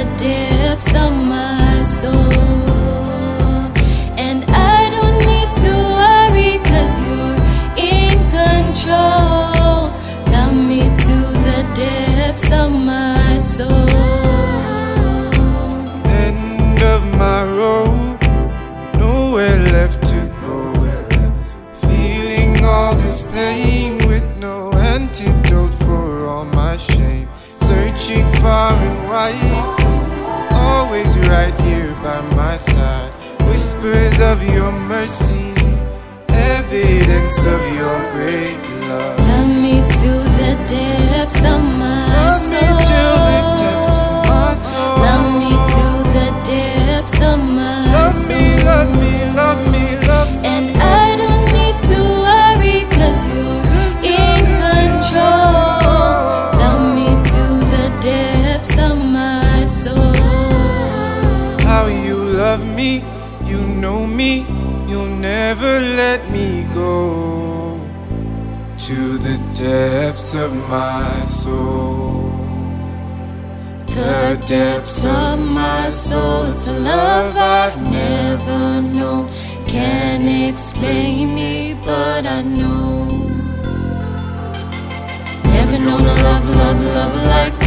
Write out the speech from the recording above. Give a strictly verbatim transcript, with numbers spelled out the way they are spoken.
depths of my soul. And I don't need to worry, 'cause you're in control. Love me to the depths of my soul. End of my road, nowhere left to go. Feeling all this pain with no antidote for all my shame. Searching far and wide, always right here by my side. Whispers of your mercy, evidence of your great love. Love me to the depths of my soul. Love me to the depths of my soul. Love me to the depths of my soul. Love me, love me, love me. And I don't need to worry, 'cause you're in control. Love me to the depths of my soul. How you love me, you know me, you'll never let me go. To the depths of my soul. The depths of my soul. It's a love I've never known. Can't explain it, but I know. Never known a love, love, love like